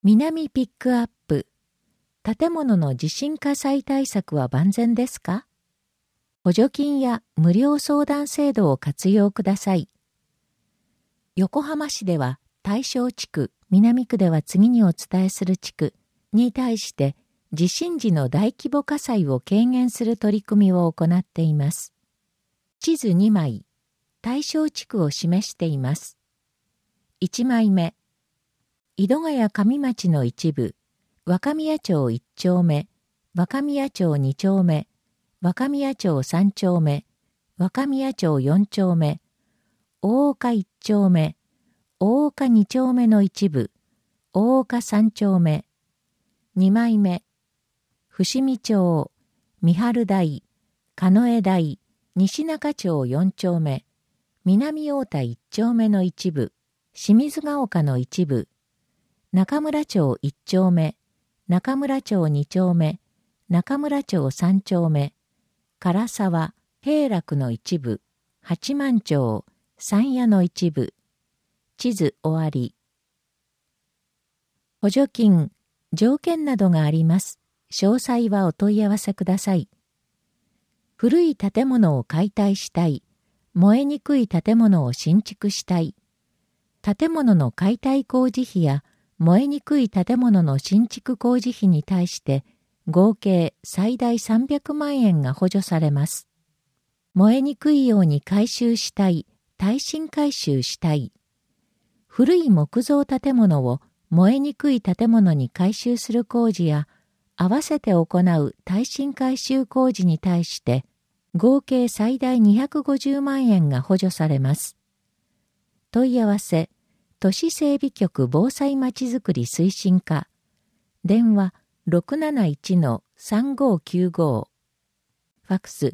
南ピックアップ。建物の地震火災対策は万全ですか？補助金や無料相談制度を活用ください。横浜市では大正地区、南区では次にお伝えする地区に対して地震時の大規模火災を軽減する取り組みを行っています。地図2枚、大正地区を示しています。1枚目、井戸ヶ谷上町の一部、若宮町1丁目、若宮町2丁目、若宮町3丁目、若宮町4丁目、大岡1丁目、大岡2丁目の一部、大岡3丁目。2枚目、伏見町、三春台、鹿江台、西中町4丁目、南太田1丁目の一部、清水ヶ丘の一部、中村町1丁目、中村町2丁目、中村町3丁目、唐沢、平楽の一部、八幡町、山谷の一部。地図終わり。補助金、条件などがあります。詳細はお問い合わせください。古い建物を解体したい。燃えにくい建物を新築したい。建物の解体工事費や燃えにくい建物の新築工事費に対して合計最大300万円が補助されます。燃えにくいように改修したい、耐震改修したい。古い木造建物を燃えにくい建物に改修する工事や合わせて行う耐震改修工事に対して合計最大250万円が補助されます。問い合わせ、都市整備局防災まちづくり推進課。電話 671-3595。ファクス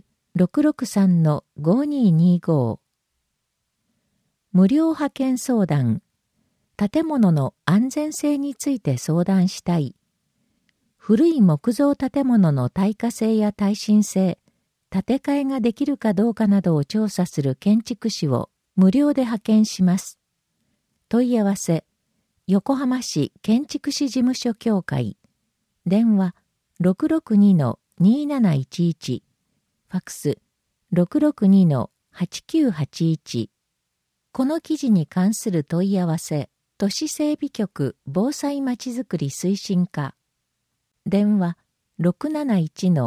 663-5225。無料派遣相談。建物の安全性について相談したい。古い木造建物の耐火性や耐震性、建て替えができるかどうかなどを調査する建築士を無料で派遣します。問い合わせ、横浜市建築士事務所協会。電話 662-2711。ファクス 662-8981。この記事に関する問い合わせ、都市整備局防災まちづくり推進課。電話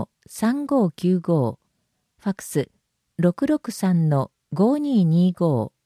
671-3595。ファクス 663-5225。